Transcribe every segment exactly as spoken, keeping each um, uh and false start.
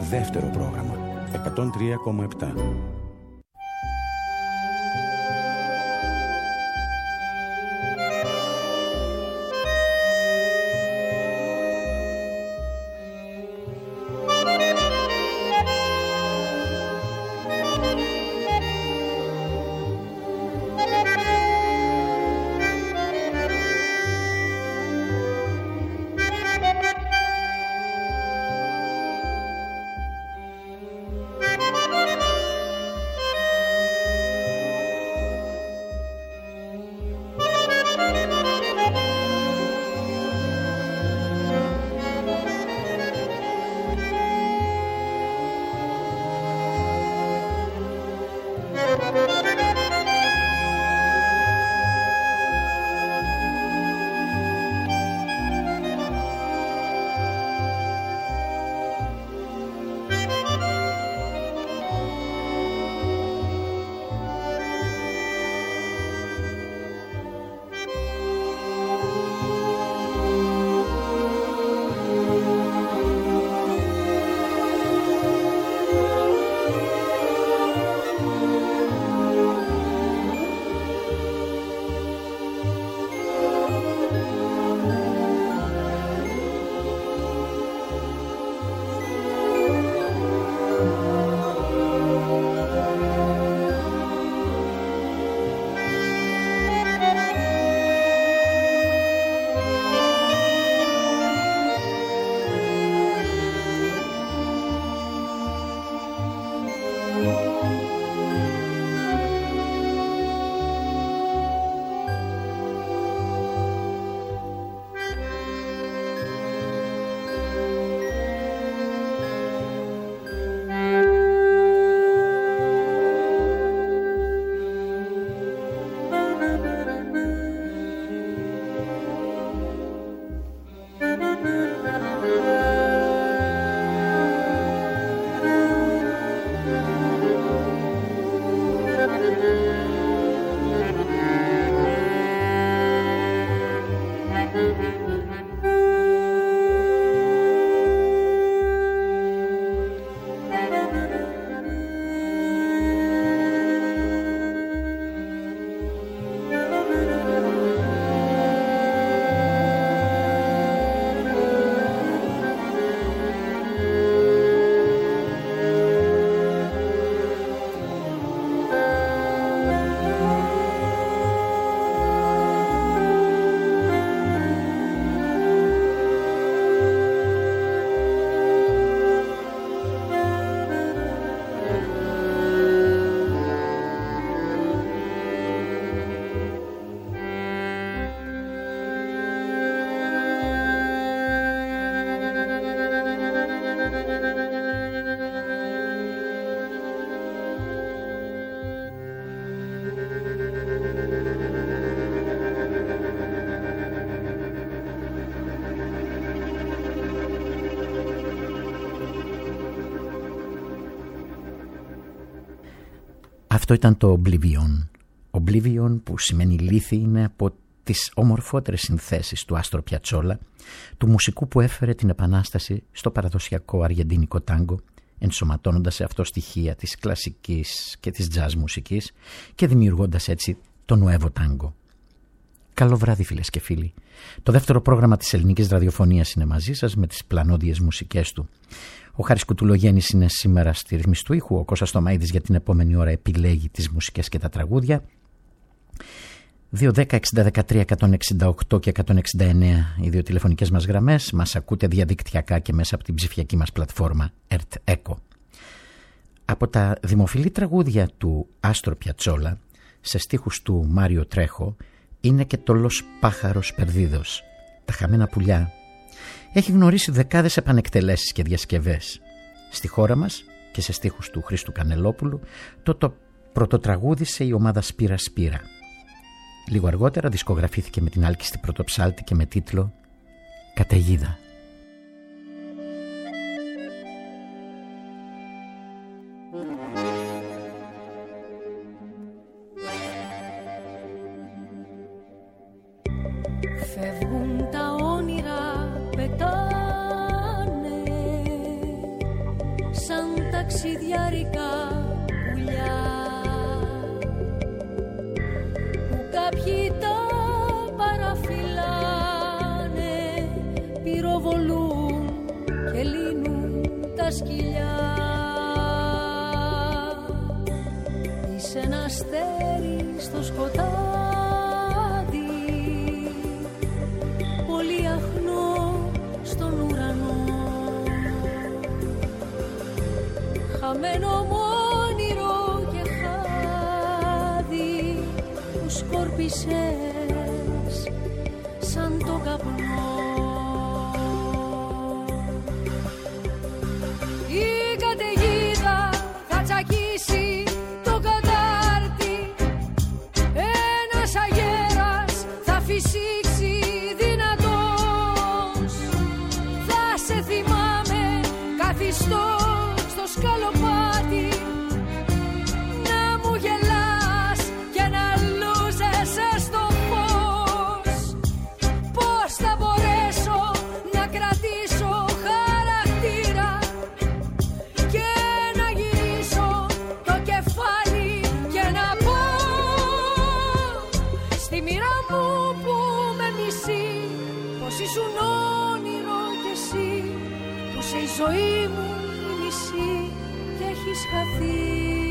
δεύτερο πρόγραμμα εκατόν τρία κόμμα επτά. Αυτό ήταν το Oblivion. Oblivion, που σημαίνει λύθη, είναι από τις ομορφότερες συνθέσεις του Άστρο Πιατσόλα, του μουσικού που έφερε την επανάσταση στο παραδοσιακό αργεντίνικο τάγκο, ενσωματώνοντας σε αυτό στοιχεία της κλασικής και της jazz μουσικής και δημιουργώντας έτσι το νουέβο τάγκο. Καλό βράδυ, φίλες και φίλοι. Το δεύτερο πρόγραμμα της ελληνικής ραδιοφωνίας είναι μαζί σας με τις πλανόδιες μουσικές του. Ο Χάρης Κουτουλογέννης είναι σήμερα στη ρύθμιση του ήχου. Ο Κώστας Τομαΐδης για την επόμενη ώρα επιλέγει τις μουσικές και τα τραγούδια. δύο δέκα εξήντα δεκατρία εκατόν εξήντα οκτώ και εκατόν εξήντα εννέα οι δύο τηλεφωνικές μας γραμμές. Μας ακούτε διαδικτυακά και μέσα από την ψηφιακή μας πλατφόρμα Ερτ Έκο. Από τα δημοφιλή τραγούδια του Άστρο Πιατσόλα, σε στίχους του Μάριο Τρέχο, είναι και το «Λος Πάχαρος Περδίδος», «Τα χαμένα πουλιά». Έχει γνωρίσει δεκάδες επανεκτελέσεις και διασκευές. Στη χώρα μας και σε στίχους του Χρήστου Κανελόπουλου το, το πρωτοτραγούδισε η ομάδα Σπύρα Σπύρα. Λίγο αργότερα δισκογραφήθηκε με την άλκιστη πρωτοψάλτη και με τίτλο «Καταιγίδα». Φεύγουν τα όνειρα, πετάνε ταξιδιάρικα πουλιά που κάποιοι τα παραφυλάνε, πυροβολούν και λύνουν τα σκυλιά. Είσαι ένα αστέρι στο σκοτάδι, πολύ αχνό στον ουρανό, χαμένο μόνιρο και χάδι που σκόρπισες σαν το καπνό. Η καταιγίδα θα τσακίσει το κατάρτι, ένας αγέρας θα φυσήξει δυνατός. Θα σε θυμάμαι καθιστό στο σκαλοπάτι, να μου γελάς και να λούζεσαι στο φως. Πώς θα μπορέσω να κρατήσω χαρακτήρα και να γυρίσω το κεφάλι και να πω στη μοίρα μου που με μισεί, πως ήσουν όνειρο κι εσύ, που σε η ζωή μου η μισή και έχεις χαθεί.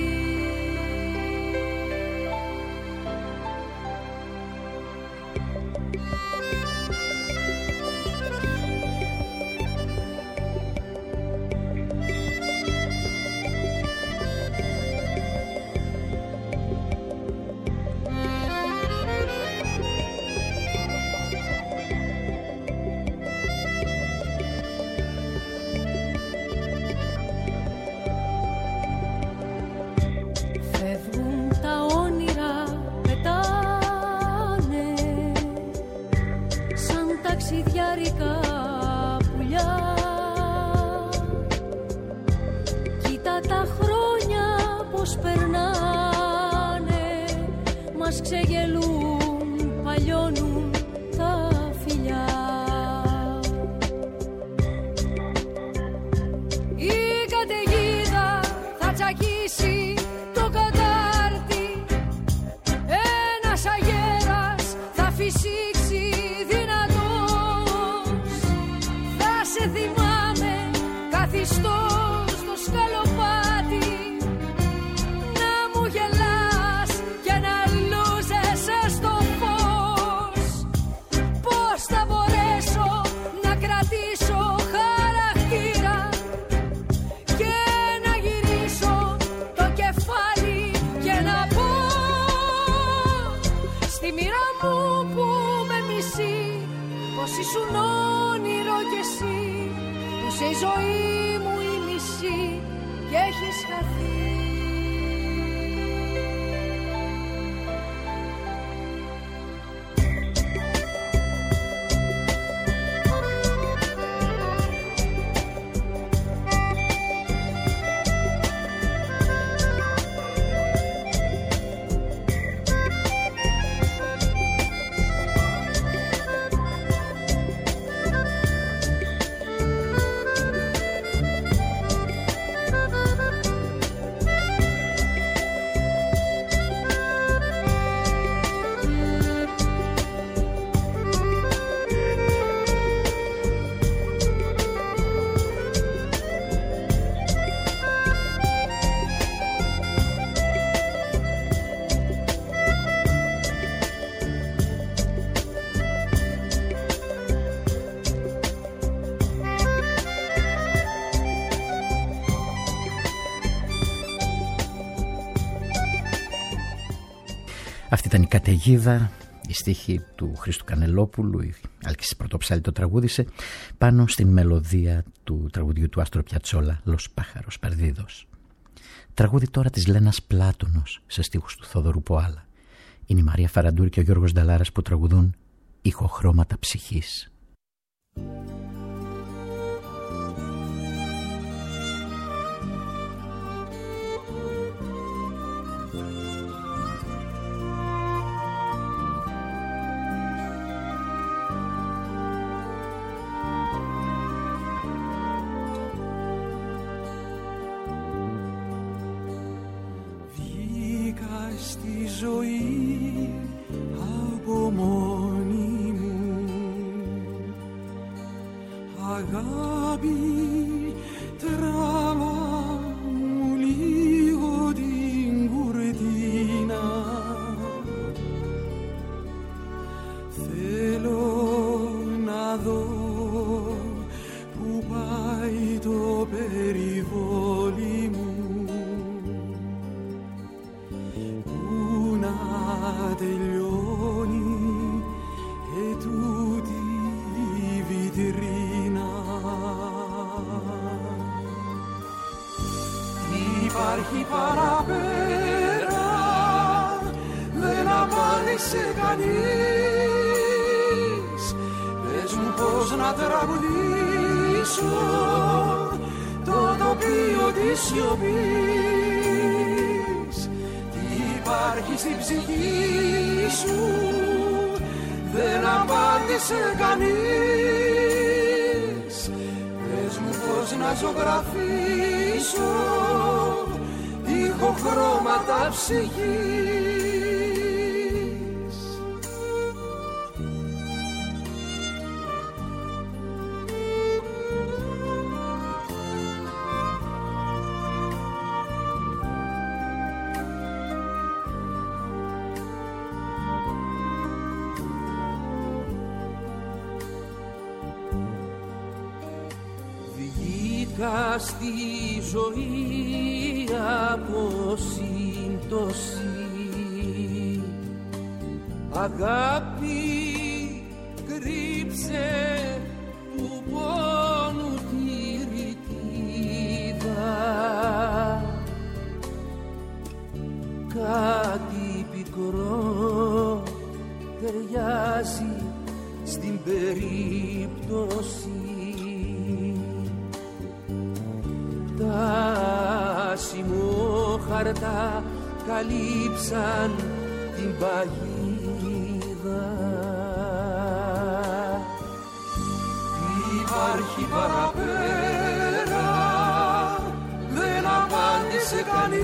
Φεύγουν τα όνειρα, πετάνε σαν ταξιδιάρικα πουλιά. Κοίτα τα χρόνια πως περνάνε, μας ξεγελούν, παλιώνουν τα φιλιά. Η καταιγίδα θα τσακίσει το κατάρτι, ένας αγέρας θα φυσήξει δυνατός. Θα σε θυμάμαι καθιστό στο σκαλοπάτι, να μου γελάς και να λούζεσαι στο φως. Πώς θα μπορέσω να κρατήσω χαρακτήρα και να γυρίσω το κεφάλι και να πω στη μοίρα μου που με μισεί, πως ήσουν όνειρο κι εσύ, που σε η ζωή μου η μισή και έχεις χαθεί. Αυτή ήταν η καταιγίδα, η στίχη του Χρήστου Κανελόπουλου, η Άλκης Πρωτοψάλη το τραγούδισε πάνω στην μελωδία του τραγουδιού του Άστρο Πιατσόλα, «Λος Pájaros Perdidos». Τραγούδι τώρα της Λένας Πλάτωνος σε στίχους του Θόδωρου Ποάλα. Είναι η Μαρία Φαραντούρη και ο Γιώργος Νταλάρας που τραγουδούν «Ηχοχρώματα ψυχής». στη ζωή από μόνη μου. Αγάπη τράβα μου λίγο την κουρτίνα, θέλω να δω που πάει το περιβόλι μου, που να τελειώνει ετούτη η βιτρίνα. Υπάρχει παραπέρα, δεν απάντησε κανείς. Πες μου πώς να τραγουδήσω το τοπίο της σιωπής. Τι υπάρχει στην ψυχή σου, δεν απάντησε κανείς. Πες μου πώς να ζωγραφίσω ηχοχρώματα ψυχής. Βγήκα στη ζωή από σύμπτωση, αγάπη κρύψε του πόνου τη ρητίδα, κάτι πικρό ταιριάζει στην περίπτωση. Τα σημόχαρτα καλύψαν την παγίδα. Υπάρχει παραπέρα, δεν απάντησε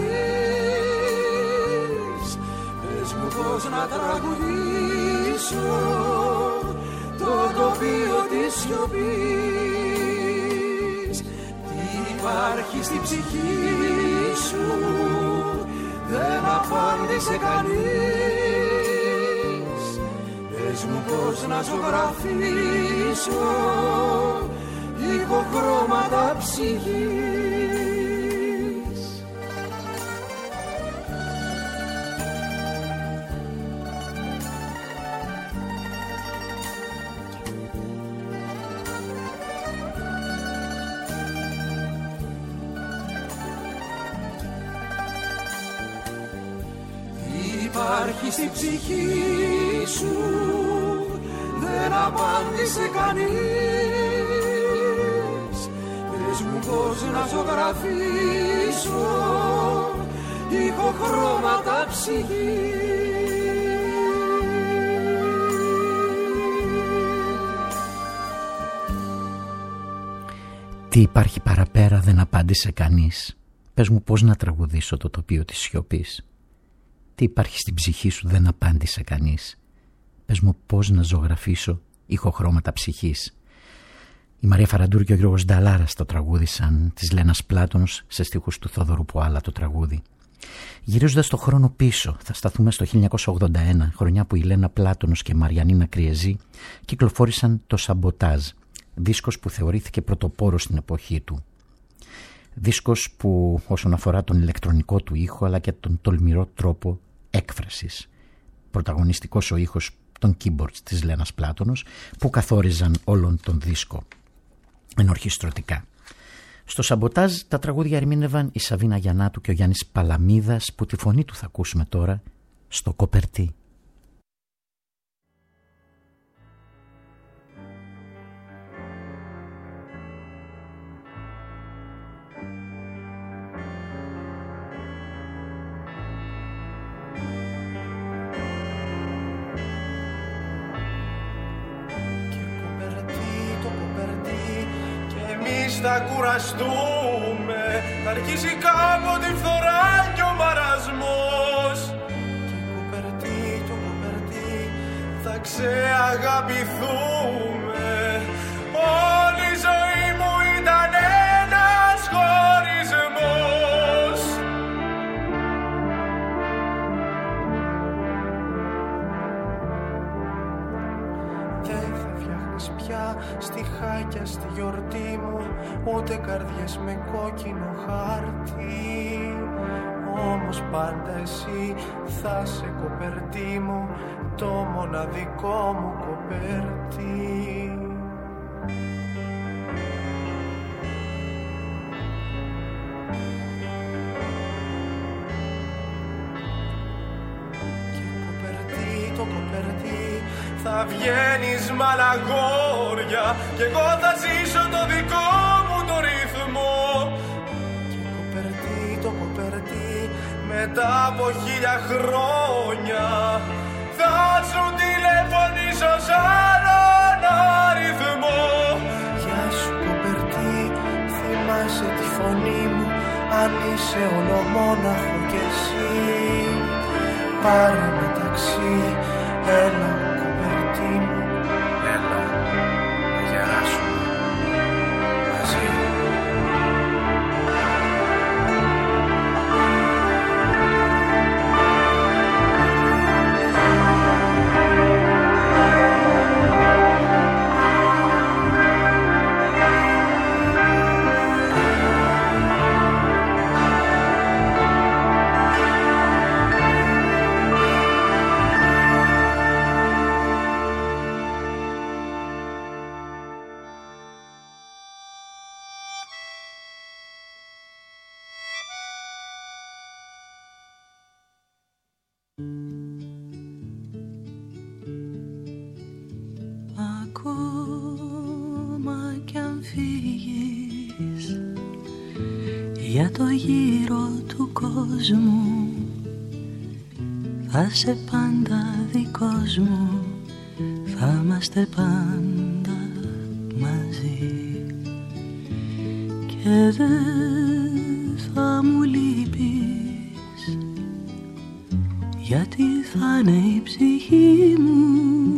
κανείς. Πες μου πώς να τραγουδήσω το τοπίο της σιωπής. Υπάρχει στην ψυχή σου, δεν απάντησε κανείς. Πες μου πώς να ζωγραφίσω ηχοχρώματα ψυχής. Υπάρχει στην ψυχή σου, δεν απάντησε κανείς. Πες μου πώς να ζωγραφίσω ηχοχρώματα ψυχής. Τι υπάρχει παραπέρα, δεν απάντησε κανείς. Πες μου πώς να τραγουδήσω το τοπίο της σιωπής. Τι υπάρχει στην ψυχή σου, δεν απάντησε κανείς. Πες μου πώς να ζωγραφίσω ηχοχρώματα ψυχής. Η Μαρία Φαραντούρ και ο Γιώργος Νταλάρας το τραγούδισαν, της Λένας Πλάτωνος, σε στίχους του Θόδωρου Ποάλα το τραγούδι. Γυρίζοντας το χρόνο πίσω, θα σταθούμε στο χίλια εννιακόσια ογδόντα ένα, χρονιά που η Λένα Πλάτωνος και η Μαριανίνα Κριεζή κυκλοφόρησαν το Σαμποτάζ, δίσκος που θεωρήθηκε πρωτοπόρος στην εποχή του. Δίσκος που όσον αφορά τον ηλεκτρονικό του ήχο αλλά και τον τολμηρό τρόπο έκφρασης. Πρωταγωνιστικός ο ήχος των keyboards της Λένας Πλάτωνος που καθόριζαν όλον τον δίσκο ενορχιστρωτικά. Στο Σαμποτάζ τα τραγούδια ερμήνευαν η Σαβίνα Γιαννάτου και ο Γιάννης Παλαμίδας, που τη φωνή του θα ακούσουμε τώρα στο Κοπερτί. Θα κουραστούμε, θα αρχίσει κάποτε η φθορά και ο μαρασμός. ξεαγαπηθούμε. Όλη η ζωή μου ήταν ένας χωρισμός. Δεν θα φτιάχνεις πια στιχάκια στη γιορτή μου, ούτε καρδιές με κόκκινο χάρτη. Όμως πάντα εσύ θα σε κοπερτί μου, το μοναδικό μου κοπέρτι. Και κοπερτί, το κοπερτί, θα βγαίνεις μαλαγόρια κι εγώ θα ζήσω το δικό μου το ρυθμό. Και κοπερτί, το κοπερτί, μετά από χίλια χρόνια θα σου τηλεφωνήσω σ' άλλον αριθμό. Γεια σου κοπερτί, θυμάσαι τη φωνή μου, αν είσαι ολομόναχο κι εσύ. Πάρε με ταξί, έλα κοπερτί μου, έλα να γεράσουμε μαζί. Ακόμα κι αν φύγεις για το γύρο του κόσμου, θα σε πάντα δικός μου, θα είμαστε πάντα μαζί. Και δεν θα μου λείπεις, γιατί θα είναι η ψυχή μου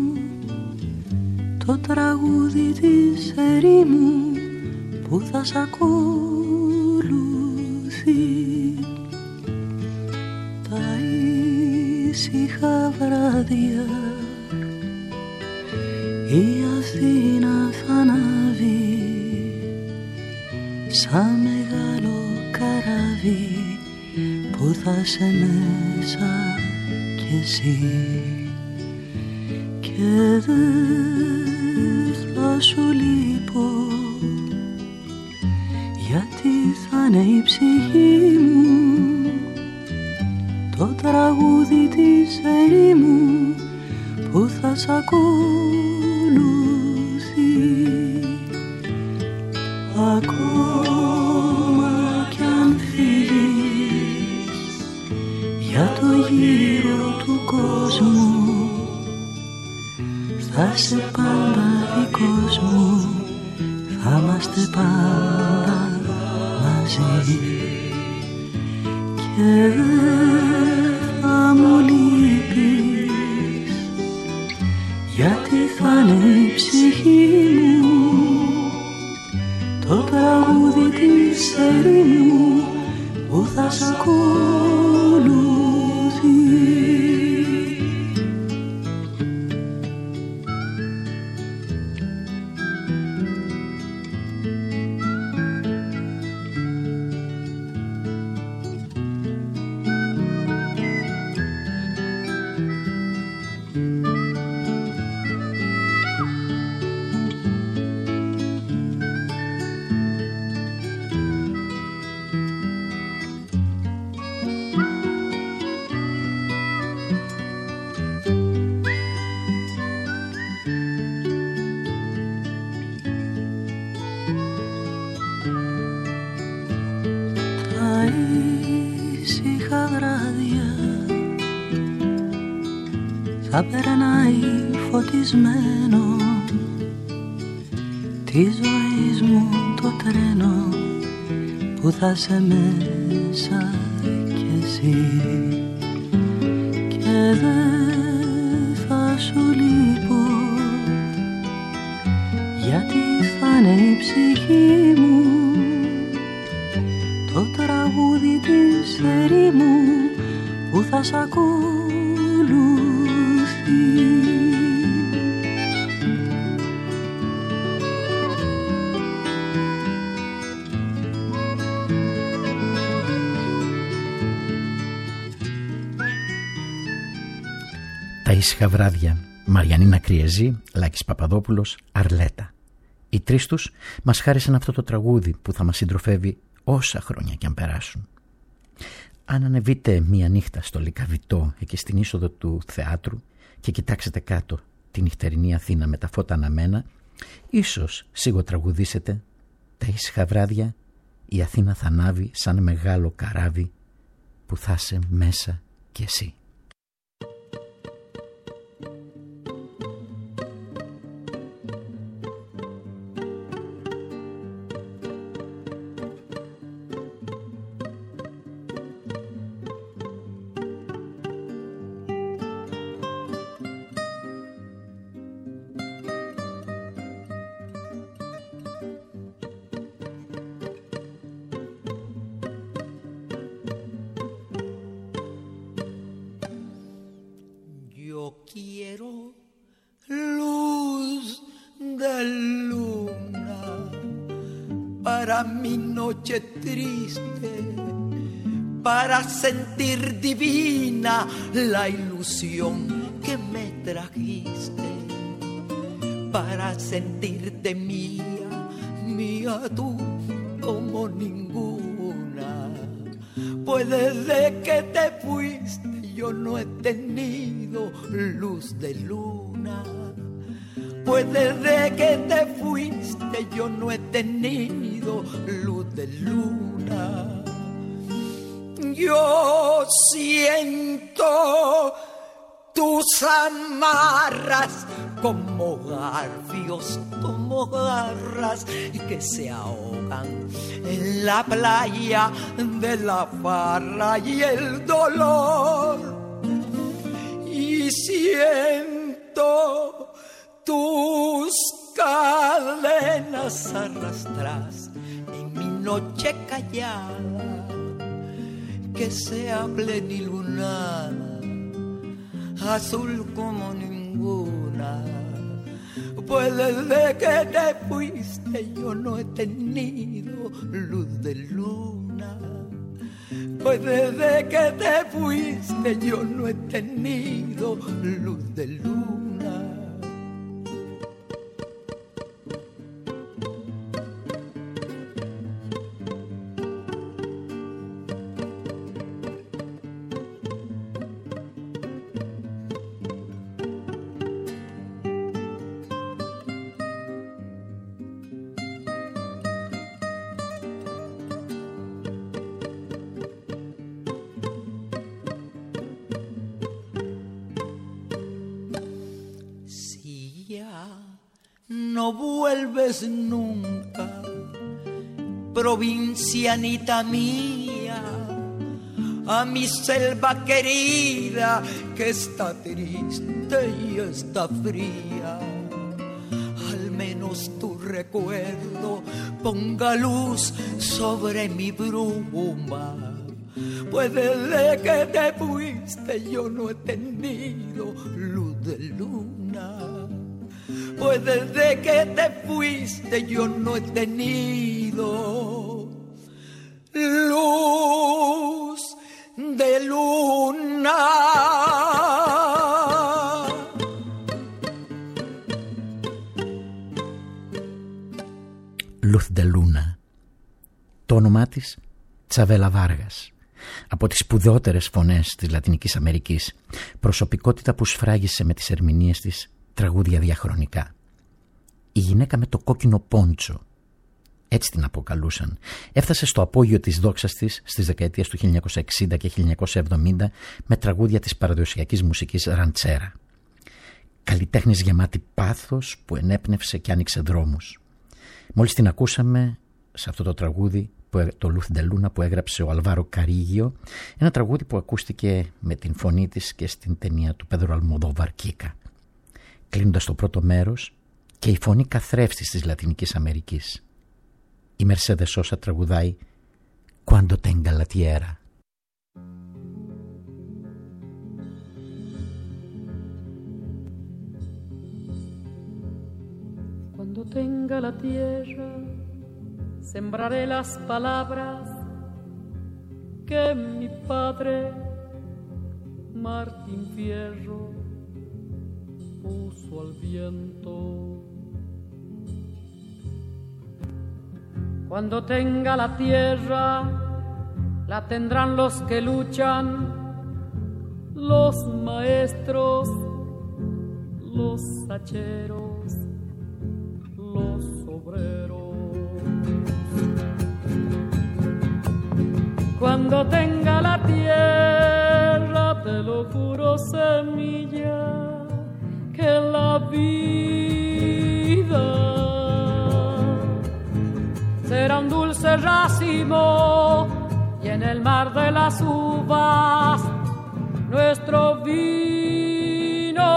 το τραγούδι της ερήμου που θα σ' ακολουθεί. Τα ήσυχα βράδια η Αθήνα θα ανάβει σαν μεγάλο καράβι που θα σε μέσα κι εσύ. Και δεν θα σου λείπω, γιατί θα είναι η ψυχή μου το τραγούδι της ερήμου που θα σ' ακολουθεί. Ακόμα κι αν φύγεις για το γύρο του κόσμου, θα είσαι πάντα δικός μου, θα είμαστε πάντα μαζί. Και δεν θα μου λείπεις, γιατί θα είναι η ψυχή μου το τραγούδι της ερήμου που θα σ' ακολουθεί. Θα περνάει φωτισμένο τη ζωής μου το τρένο που θα σε μέσα κι εσύ. Και δεν θα θα σου λείπω, γιατί θα είναι η ψυχή μου το τραγούδι της ερήμου που θα σ' ακολουθεί. Τα ήσυχα βράδια, Μαριανίνα Κριεζή, Λάκης Παπαδόπουλος, Αρλέτα. Οι τρεις τους μας χάρισαν αυτό το τραγούδι που θα μας συντροφεύει όσα χρόνια κι αν περάσουν. Αν ανεβείτε μία νύχτα στο Λυκαβητό, εκεί στην είσοδο του θεάτρου, και κοιτάξετε κάτω τη νυχτερινή Αθήνα με τα φώτα αναμένα, ίσως σιγοτραγουδήσετε «Τα ήσυχα βράδια η Αθήνα θα ανάβει σαν μεγάλο καράβι που θα είσαι μέσα κι εσύ». Para sentir divina la ilusión que me trajiste, para sentirte mía, mía tú como ninguna. Pues desde que te fuiste yo no he tenido luz de luna. Pues desde que te fuiste yo no he tenido luz de luna. Yo siento tus amarras como garfios, como garras que se ahogan en la playa de la farra y el dolor. Y siento tus cadenas arrastras en mi noche callada, que sea plenilunada, azul como ninguna. Pues desde que te fuiste yo no he tenido luz de luna. Pues desde que te fuiste yo no he tenido luz de luna. No vuelves nunca, provincianita mía, a mi selva querida que está triste y está fría. Al menos tu recuerdo ponga luz sobre mi bruma. Pues desde que te fuiste yo no he tenido luz de luna. Pues desde que te fuiste yo no he tenido luz de luna. Luz de Luna. Το όνομά της Τσαβέλα Βάργας. Από τις σπουδαιότερες φωνές της Λατινικής Αμερικής, προσωπικότητα που σφράγισε με τις ερμηνείες της τραγούδια διαχρονικά. Η γυναίκα με το κόκκινο πόντσο, έτσι την αποκαλούσαν, έφτασε στο απόγειο της δόξας της στις δεκαετίες του χίλια εννιακόσια εξήντα και χίλια εννιακόσια εβδομήντα με τραγούδια της παραδοσιακής μουσικής ραντσέρα. Καλλιτέχνης γεμάτη πάθος που ενέπνευσε και άνοιξε δρόμους. Μόλις την ακούσαμε σε αυτό το τραγούδι, το Luz de Luna, που έγραψε ο Αλβάρο Καρίγιο, ένα τραγούδι που ακούστηκε με την φωνή της και στην ταινία του Πέδρο Αλμοδόβαρ Κίκα. κλείνοντας το πρώτο μέρος, και η φωνή καθρέφτης της Λατινικής Αμερικής. Η Mercedes Sosa τραγουδάει «Cuando tenga la tierra». Cuando tenga la tierra, sembraré las palabras que mi padre Martín Fierro puso al viento. Cuando tenga la tierra, la tendrán los que luchan, los maestros, los hacheros, los obreros. Cuando tenga la tierra, te lo juro, semilla, que la vida será un dulce racimo, y en el mar de las uvas nuestro vino.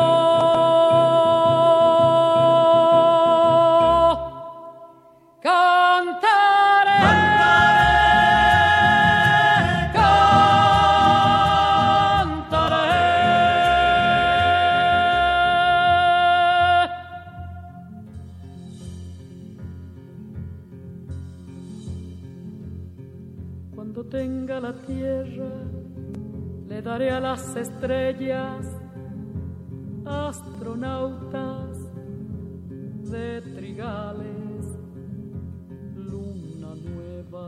Daré a las estrellas astronautas de trigales, luna nueva.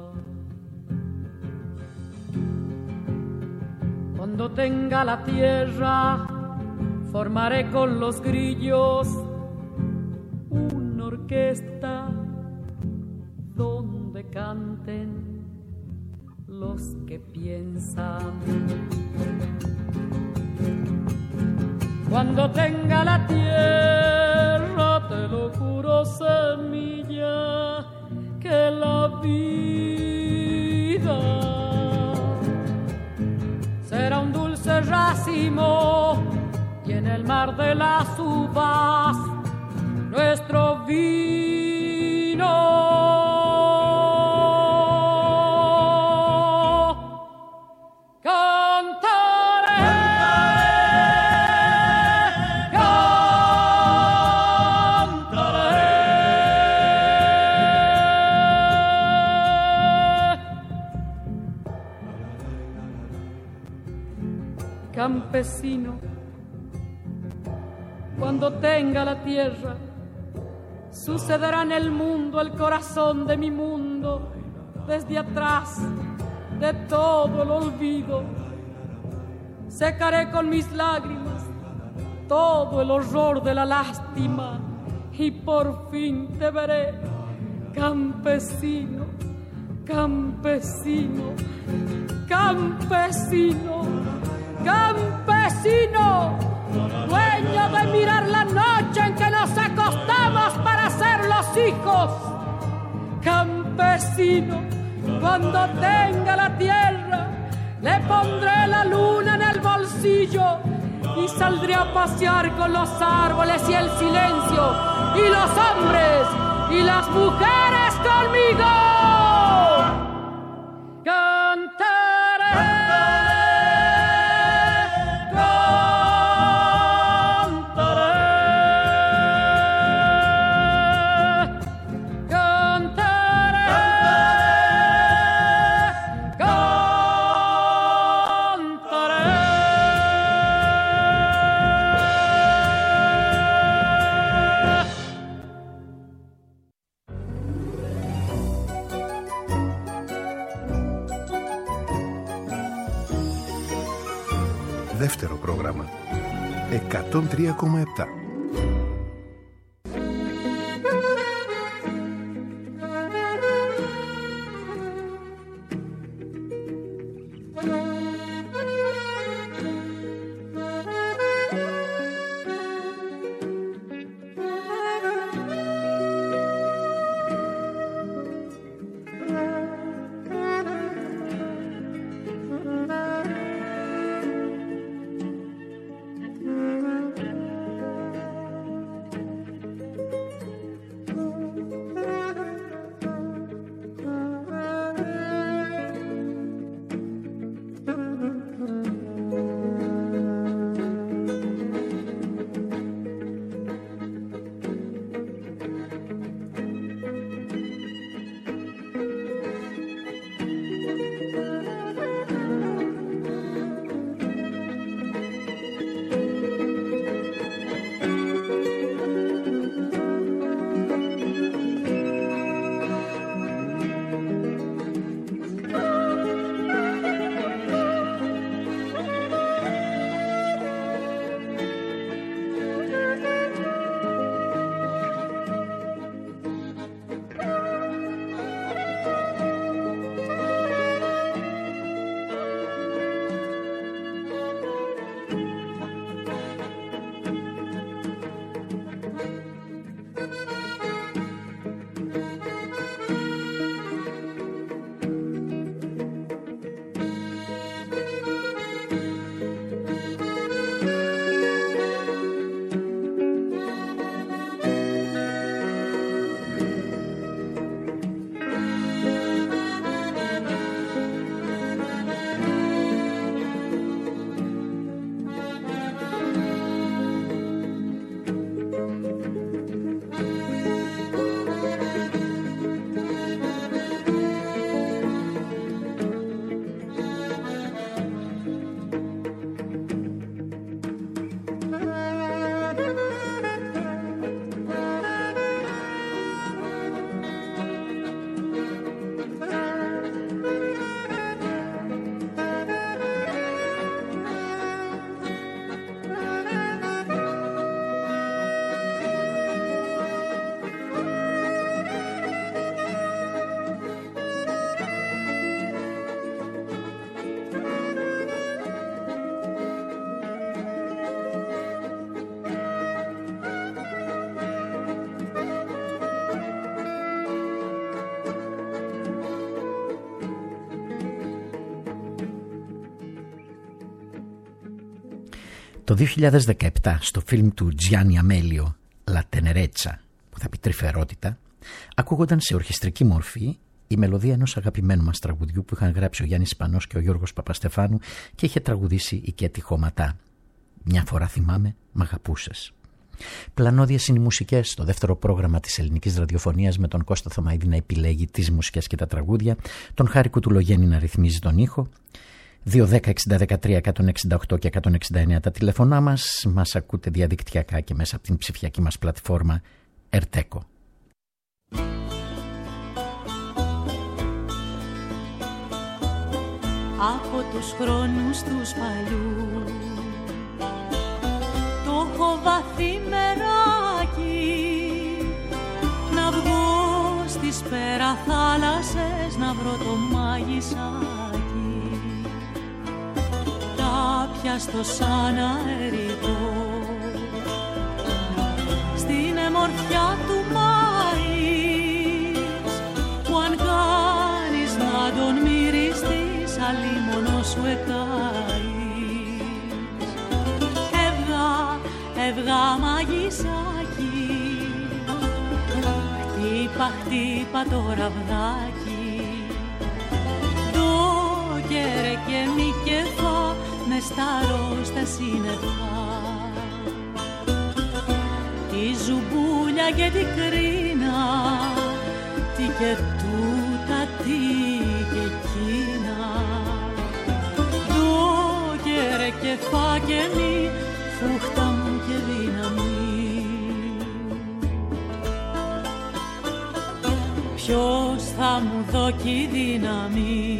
Cuando tenga la tierra, formaré con los grillos una orquesta donde canten los que piensan. Cuando tenga la tierra, te lo juro, semilla, que la vida será un dulce racimo, y en el mar de las uvas nuestro vino. Campesino, cuando tenga la tierra, sucederá en el mundo el corazón de mi mundo, desde atrás de todo el olvido. Secaré con mis lágrimas todo el horror de la lástima, y por fin te veré, campesino, campesino, campesino. Campesino, dueño de mirar la noche en que nos acostamos para ser los hijos. Campesino, cuando tenga la tierra, le pondré la luna en el bolsillo y saldré a pasear con los árboles y el silencio, y los hombres y las mujeres conmigo. Cantaré. Δεύτερο πρόγραμμα εκατόν τρία κόμμα επτά. Το δύο χιλιάδες δεκαεπτά στο φιλμ του Τζιάννι Αμέλιο «La Tenerezza», που θα πει τρυφερότητα, ακούγονταν σε ορχιστρική μορφή η μελωδία ενός αγαπημένου μας τραγουδιού που είχαν γράψει ο Γιάννης Σπανός και ο Γιώργος Παπαστεφάνου και είχε τραγουδήσει η Κέτη Χωματά. «Μια φορά θυμάμαι, μ' αγαπούσες». Πλανώδιες είναι οι μουσικές στο δεύτερο πρόγραμμα της ελληνικής ραδιοφωνίας, με τον Κώστα Θωμαίδη να επιλέγει τις μουσικές και τα τραγούδια, τον Χάρη Κουτουλογέννη να ρυθμίζει τον ήχο. δύο δέκα εξήντα δεκατρία εκατόν εξήντα οκτώ και εκατόν εξήντα εννέα τα τηλεφωνά μας. Μας ακούτε διαδικτυακά και μέσα από την ψηφιακή μας πλατφόρμα Ερτέκο. Από τους χρόνους τους παλιούς το έχω βαθύ μεράκι, να βγω στις πέρα θάλασσες να βρω το μάγισσάκι, τα πιαστώ σαν αεριτό στην εμορφιά του Μάης, που αν κάνεις να τον μυριστείς αλίμονο σου εκάεις. Έβγα, έβγα μαγισσάκι, χτύπα, χτύπα το ραβδάκι, το κέρε και μη κεφά με σταρώ στα σύννεφα, τη ζουμπούλια και την κρίνα, τι και τούτα, τι και εκείνα, το κέρε και φά και μη, φούχτα μου και δύναμη. Ποιος θα μου δώκει δύναμη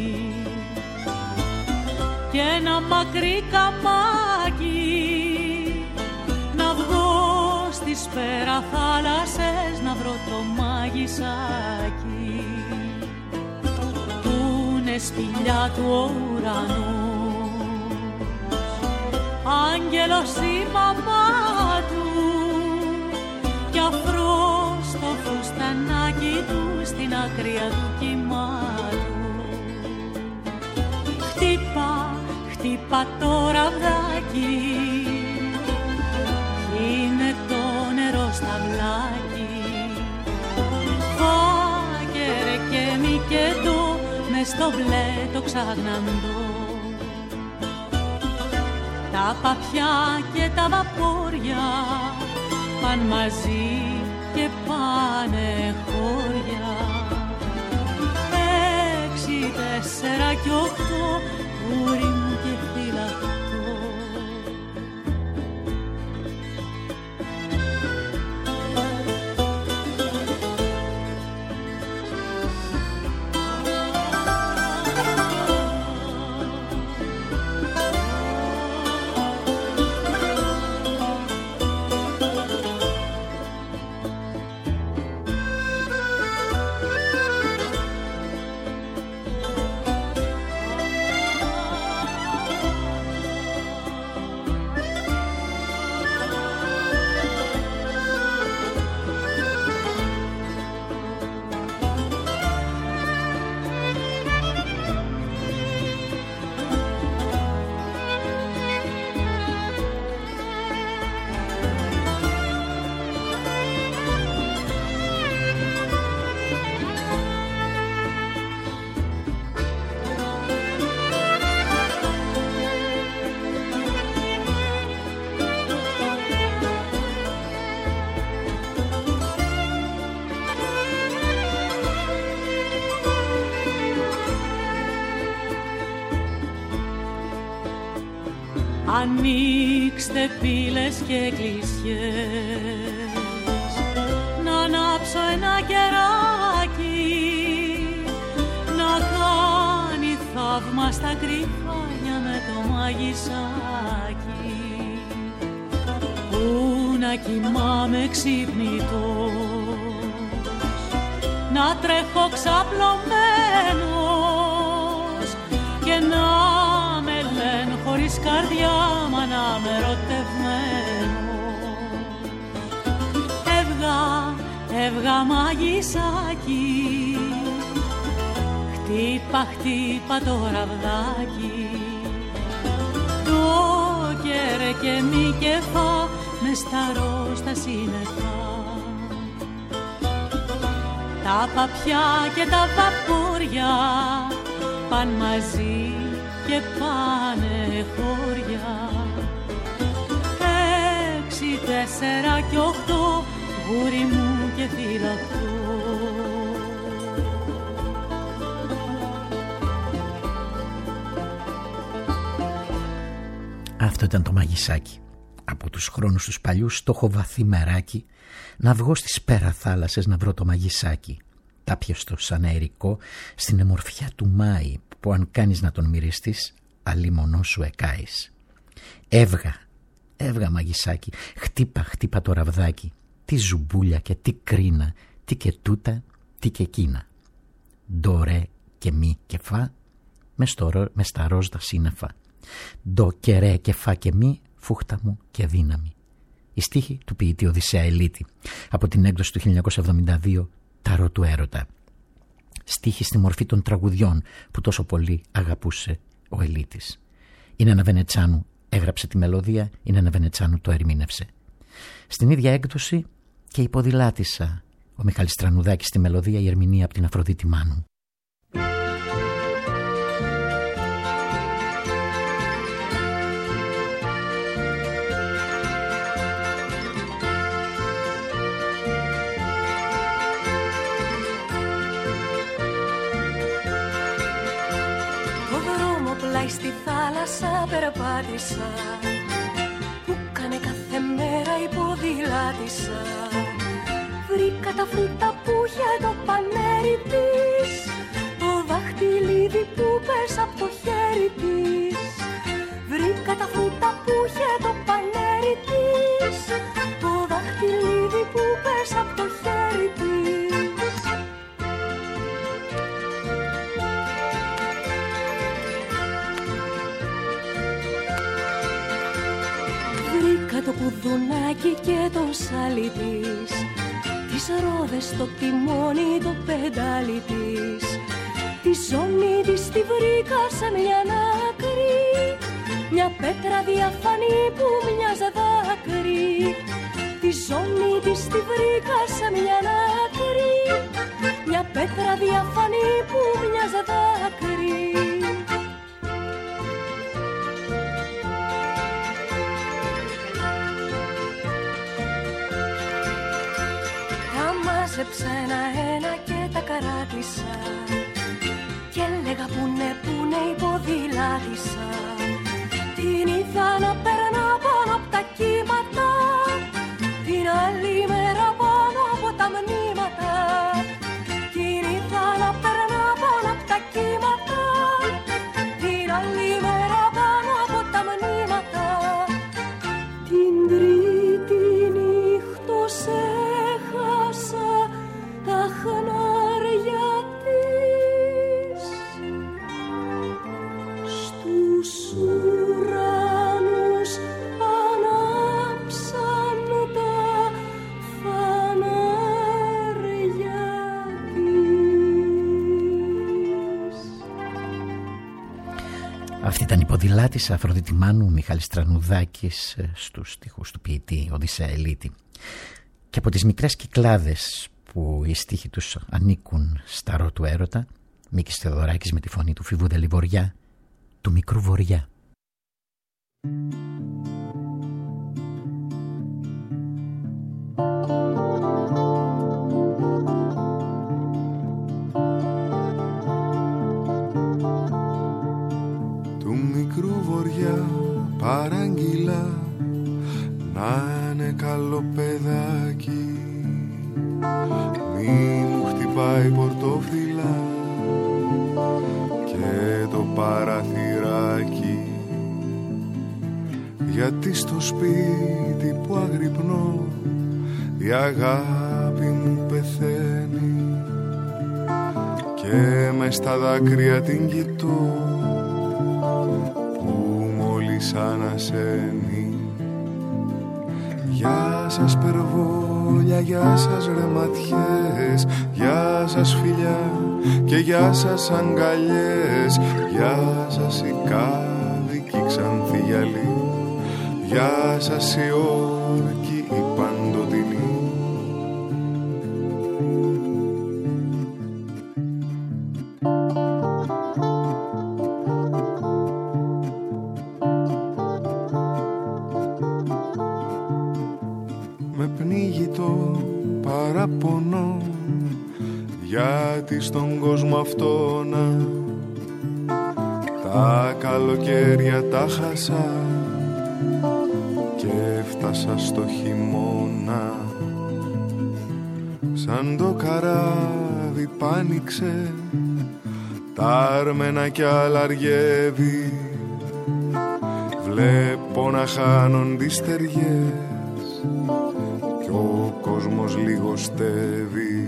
και ένα μακρύ καμάκι, να βγω στις πέρα θάλασσες να βρω το μάγισσάκι, πούνε σπηλιά του ο ουρανός, άγγελος η μαμά του, κι αφρός το φουστανάκι του στην άκρια του κυμάτου. Χτύπα, χτύπα το ραβδάκι, είναι το νερό στα βλάκι, φάκερε και μη και το μες στο μπλε το ξαγναντό. Τα παπιά και τα βαπόρια παν μαζί και πάνε χώρια, έξι, τέσσερα και οχτώ, γούρι μου και φυλαχτό. Ανοίξτε πύλες και εκκλησιές, να ανάψω ένα κεράκι, να κάνει θαύμα στα κρυφάνια με το μαγισσάκι, που να κοιμάμαι ξυπνητός, να τρέχω ξαπλωμένος και να με λένε χωρίς καρδιά, μα να με ερωτευμένος. Έβγα, έβγα μαγισσάκι, χτύπα, χτύπα το ραβδάκι, το κερ βρε και μη κεφά με σταρό στα σύννεφα. Τα παπιά και τα βαπόρια παν μαζί και πάνε χώρια. Έξι, τέσσερα και οχτώ, γούρι μου και φυλαχτώ. Αυτό ήταν το μαγισάκι. Από τους χρόνους τους παλιούς το έχω βαθύ μεράκι να βγω στις πέρα θάλασσες να βρω το μαγισάκι. Τάπιαστο σαν αερικό στην εμορφιά του Μάη που αν κάνεις να τον μυριστείς αλίμονό σου εκάεις. Έβγα, έβγα μαγισάκι, χτύπα, χτύπα το ραβδάκι. Τι ζουμπούλια και τι κρίνα, τι και τούτα, τι και εκείνα. Ντο, ρε και μη και φα με, στο, με στα ροζ τα σύννεφα. Ντο και ρε και φα και μη, φούχτα μου και δύναμη. Η στίχη του ποιητή Οδυσσέα Ελίτη από την έκδοση του χίλια εννιακόσια εβδομήντα δύο, Ταρό του έρωτα. Στίχη στη μορφή των τραγουδιών που τόσο πολύ αγαπούσε ο Ελίτης. Είναι ένα Βενετσάνου έγραψε τη μελωδία, είναι ένα Βενετσάνου το ερμήνευσε. Στην ίδια έκδοση και η ποδηλάτισσα ο Μιχάλης Τρανουδάκης στη μελωδία, η ερμηνεία από την Αφροδίτη Μάνου. Στη θάλασσα περπάτησα, που κάνε κάθε μέρα η ποδηλάτισσα. Βρήκα τα φρούτα που είχε το πανέρι της, το δαχτυλίδι που πες απ' το χέρι της. Βρήκα τα φρούτα που είχε το πανέρι της, το δαχτυλίδι που πες απ' το χέρι της. Το κουδουνάκι και το σάλι της, τις ρόδες στο τιμόνι το πεντάλι της. Τη ζώνη της τη βρήκα σε μια άκρη, μια πέτρα διαφανή που μοιάζε δάκρυ. Τη ζώνη της τη βρήκα σε μια άκρη, μια πέτρα διαφανή που μοιάζε δάκρυ. Μάζεψα ένα-ένα και τα καράτησα κι έλεγα πούνε πούνε η ποδηλάτισσα. Την είδα να περνά πάνω απ' τα κύματα, την άλλη μέρα πάνω από τα μνήματα. Την είδα να περνά πάνω απ' τα κύματα, την άλλη μέρα πάνω από τα μνήματα. Την τρίτη νύχτος έχασα τα χνάρια της, στους ουρανούς ανάψαν τα φανάρια της. Αυτή ήταν η ποδηλάτισσα Αφροδίτη Μάνου, Μιχάλης Τρανουδάκης στους στίχους του ποιητή Οδυσσέα Ελίτη. Και από τις μικρές κυκλάδες που οι στίχοι τους ανήκουν στα ρο του έρωτα, Μίκης Θεοδωράκης με τη φωνή του Φίβου Δελιβοριά, του μικρού Βοριά. Του μικρού Βοριά παραγγείλα να είναι καλό παιδάκι, μη μου χτυπάει πορτοφύλλα και το παραθυράκι, γιατί στο σπίτι που αγρυπνώ η αγάπη μου πεθαίνει και μες στα δάκρυα την κοιτώ που μόλις ανασένει. Γεια σας περβόλια, γεια σας ρεματιές, γεια σας φιλιά και γεια σας αγκαλιές, γεια σας οι κάδικοι ξανθοί γυαλί, Γεια σας οι όρκοι οι παντοτινοί. Με πνίγει το παραπονό, γιατί στον κόσμο αυτό να τα καλοκαίρια τα χάσα και έφτασα στο χειμώνα. Σαν το καράβι πάνηξε, τα άρμενα κι άλλα αργεύει. Βλέπω να χάνονται οι στεριές κι ο κόσμος λιγοστεύει.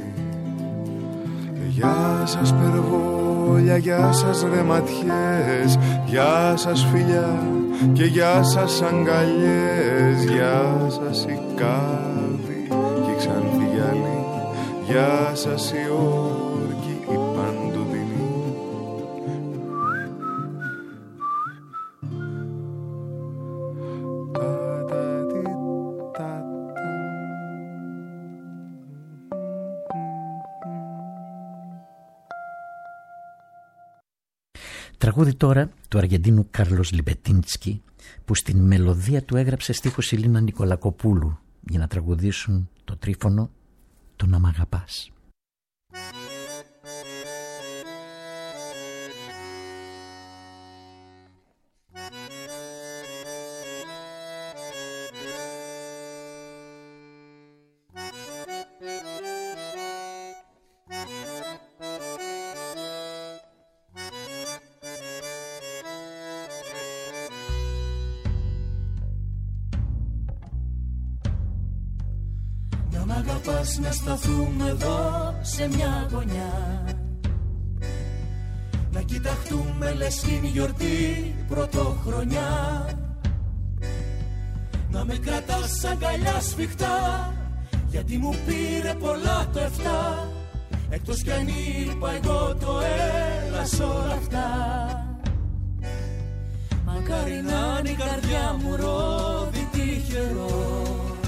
Γεια σας περβόλια, γεια σας ρε ματιές, γεια σας φιλιά και γεια σας αγκαλιές. Γεια σας οι κάβοι και οι ξανθιγιαλοί, γεια σας οι όρκοι οι παντοδυνοί. Τραγούδι τώρα του Αργεντίνου Κάρλος Λιμπετίνσκι, που στην μελωδία του έγραψε στίχος η Λίνα Νικολακοπούλου για να τραγουδήσουν το τρίφωνο «Το να μ' αγαπάς». Να σταθούμε εδώ σε μια γωνιά, να κοιταχτούμε λες είναι γιορτή πρωτοχρονιά. Να με κρατάς αγκαλιά σφιχτά, γιατί μου πήρε πολλά το εφτά, εκτός κι αν είπα εγώ το έλα σ' όλα αυτά. Μακάρι να είναι η καρδιά μου ρόδι τυχερό,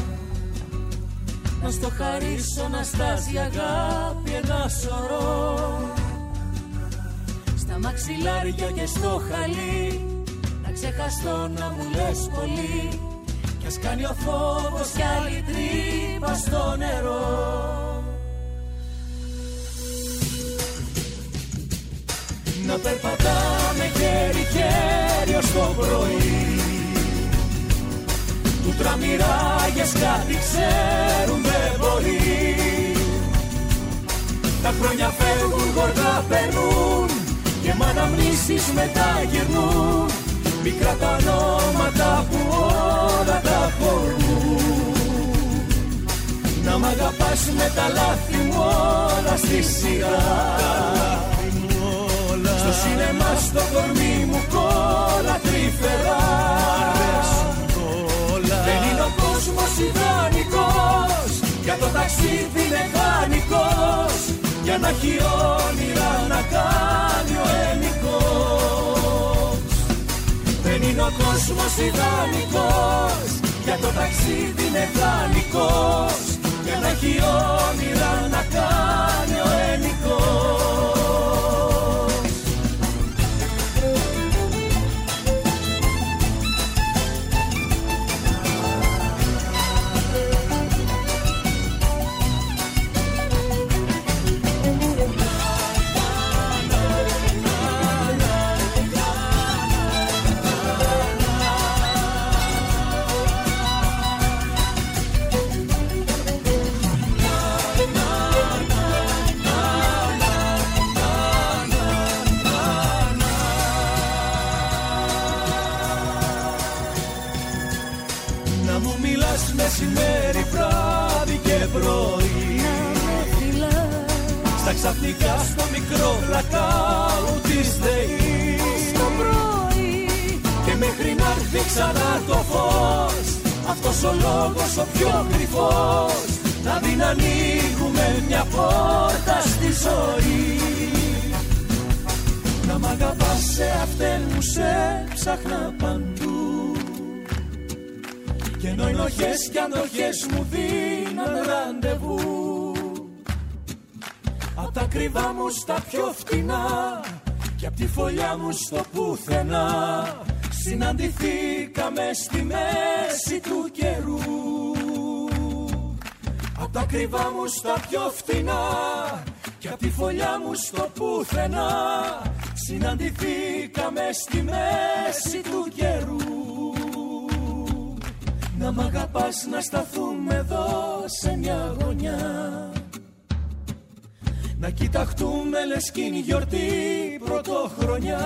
να στο χαρίσω να στάσει αγάπη ένα σωρό. Στα μαξιλάρια και στο χαλί, να ξεχαστώ να μου λες πολύ, κι ας κάνει ο φόβος κι άλλη τρύπα στο νερό. Να περπατάμε χέρι-χέρι ως το πρωί, που τραμμυράγες κάτι ξέρουν δεν μπορεί. Τα χρόνια φεύγουν, γοργά περνούν και μ' αναμνήσεις μετά γυρνούν, μικρά τα ονόματα που όλα τα χωρούν. Να μ' αγαπάς με τα λάθη μου όλα στη σειρά, στο σινεμά στο κορμί μου κόλλα τρυφερά. Δεν είναι ο κόσμος ιδανικός, για το ταξίδι είναι δανεικός, για να έχει όνειρα να κάνει ο ελληνικός. Δεν είναι ο κόσμος ιδανικός, για το ταξίδι είναι δανεικός, για να έχει όνειρα να κάνει ο ελληνικός. Μεσημέρι, βράδυ και πρωί, στα ξαφνικά στο μικρό blackout της ΔΕΗ, στο πρωί, και μέχρι να έρθει ξανά το φως, αυτός ο λόγος ο πιο κρυφός, να δει να ανοίγουμε μια πόρτα στη ζωή. Να μ' αγαπάς, σε αυτήν μου σε ψάχνα παντού, ενώ οι νοχές κι αντοχές μου δίναν ραντεβού. Απ' τα κρυβά μου στα πιο φτηνά κι απ' τη φωλιά μου στο πουθενά συναντηθήκαμε στη μέση του καιρού. Απ' τα κρυβά μου στα πιο φτηνά κι απ' τη φωλιά μου στο πουθενά συναντηθήκαμε στη μέση του καιρού. Να μ' αγαπάς, να σταθούμε εδώ σε μια γωνιά, να κοιταχτούμε λες κι είναι γιορτή πρωτοχρονιά.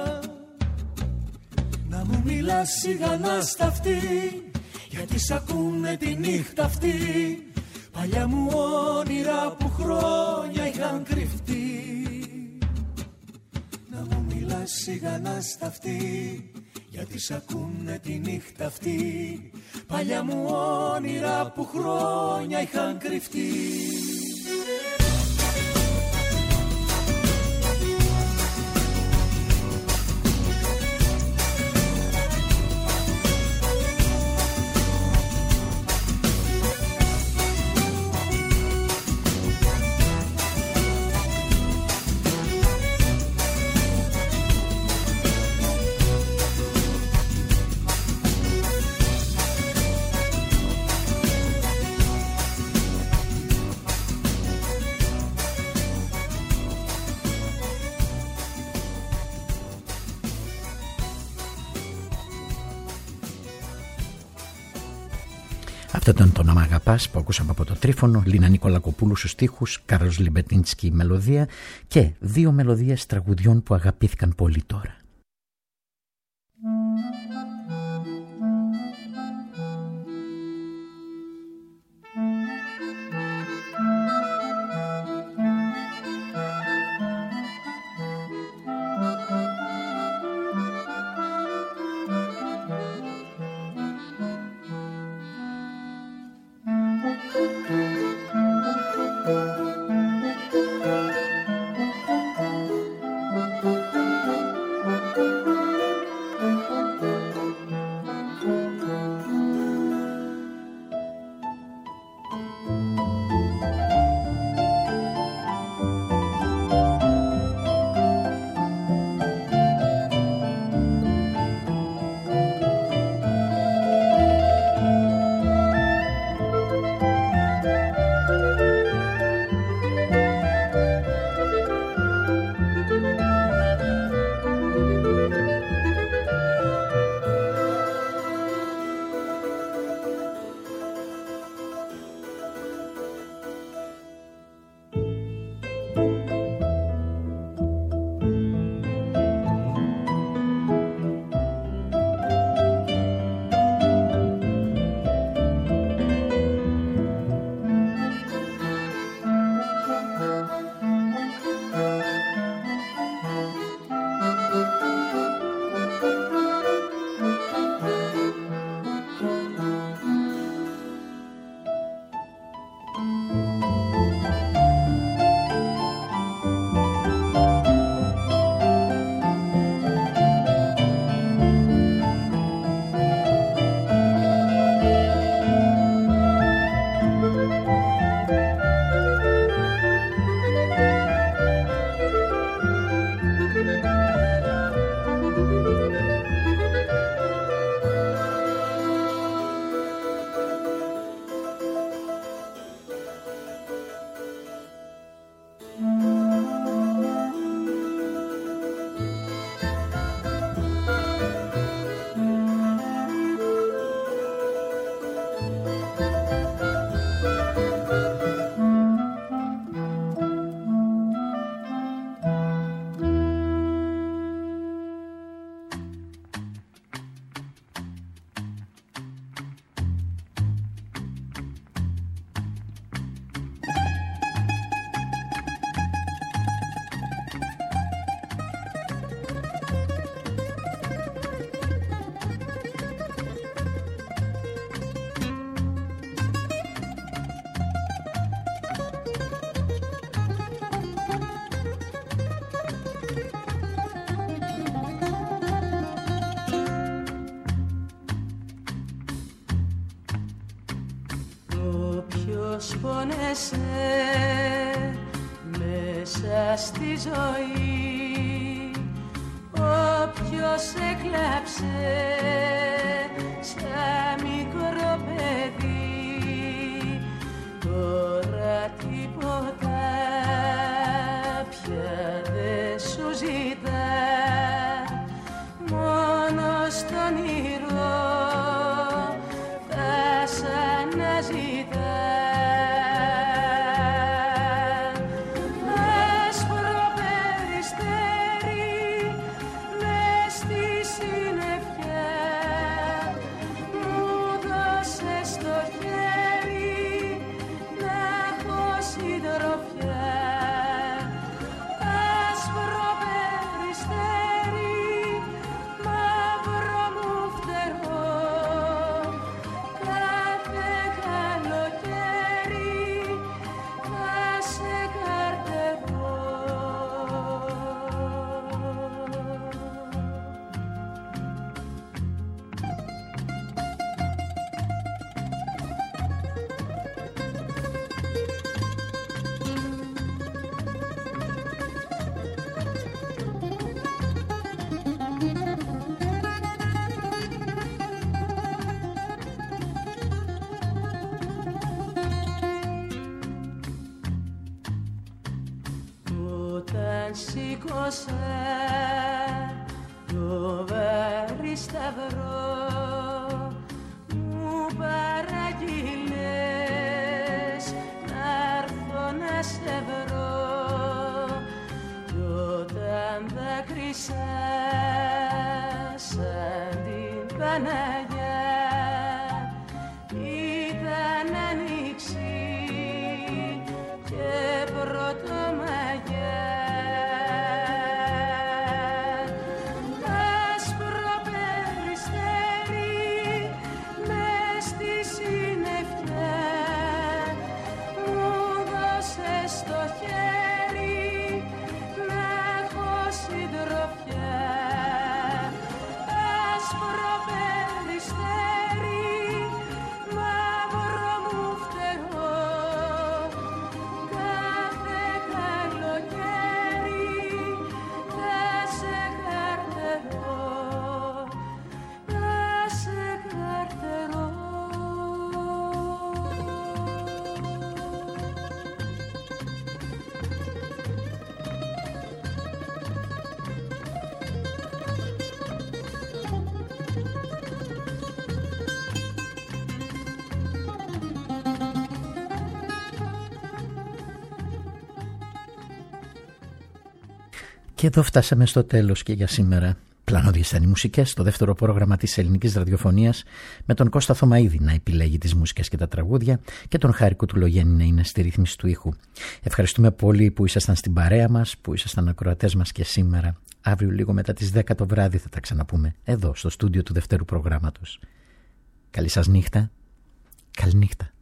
Να μου μιλάς σιγανά στα αυτή, γιατί σ' ακούνε τη νύχτα αυτή. Παλιά μου όνειρα που χρόνια είχαν κρυφτεί. Να μου μιλάς σιγανά στα αυτή, γιατί σ' ακούνε τη νύχτα αυτή. Παλιά μου όνειρα που χρόνια είχαν κρυφτεί. Αυτό ήταν το «Να μ' αγαπάς» που ακούσαμε από το Τρίφωνο, Λίνα Νικολακοπούλου στους στίχους, Κάρλος Λιμπετίνσκι η μελωδία και δύο μελωδίες τραγουδιών που αγαπήθηκαν πολύ τώρα. Thank you. πόνεσαι μέσα στη ζωή, όποιος έκλαψε σαν μικρό παιδί, τώρα τίποτα πια δεν σου ζητά, μόνο στον όνειρο θα σ' αναζητά. Σήκωσα το βαρύ σταυρό, μου παραγγείλες να'ρθω να σε βρω, κι όταν δάκρυσα σαν την Παναγιά, ήταν ανοίξη και πρωτομαγιά. Και εδώ φτάσαμε στο τέλος και για σήμερα. Πλανώδιες ήταν οι μουσικές, το δεύτερο πρόγραμμα της ελληνικής ραδιοφωνίας, με τον Κώστα Θωμαίδη να επιλέγει τις μουσικές και τα τραγούδια και τον Χάρη Κουτουλογέννη να είναι στη ρύθμιση του ήχου. Ευχαριστούμε πολύ που ήσασταν στην παρέα μας, που ήσασταν ακροατές μας και σήμερα. Αύριο λίγο μετά τις δέκα το βράδυ θα τα ξαναπούμε εδώ στο στούντιο του δευτέρου προγράμματος. Καλή σας νύχτα. Καλή νύχτα.